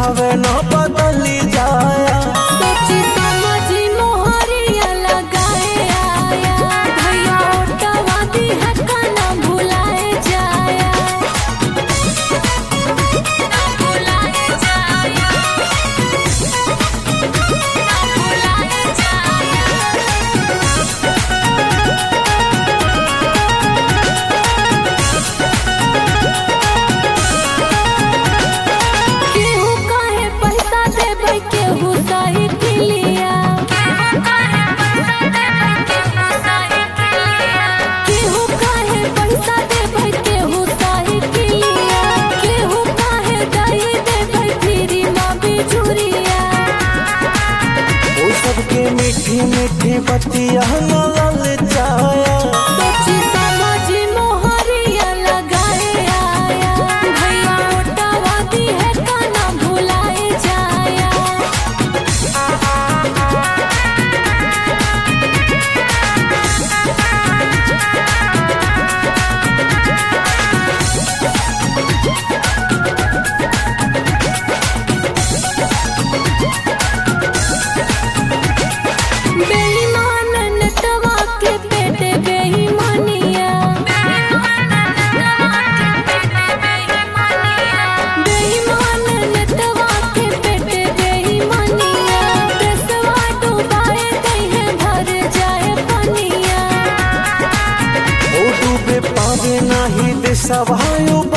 हवे न बदली जाया। सोची समझी मोहरिया लगाए आया, भैया ओटवा दी है ना भुलाए जाया, ना भुलाए जाया, ना भुलाए जाया। केहू काहे पैसा देबै केहू साइकिलिया, केहू काहे पैसा देबै केहू साइकिलिया, केहू काहे दही देबै फ्री में बिजुरिया। ओ सबके मीठी मीठी बतिया न ललचाया। सोची समझी मोहरिया लगाए आया, भैया ओटवा दी है ना भुलाए जाया। बेईमान नटवा के पेटे बेईमानिया, बेईमान नटवा के पेटे बेईमानिया, देशवा डुबाए कहे भर जाए पनिया। ओ डूबे पावे नाही देशवा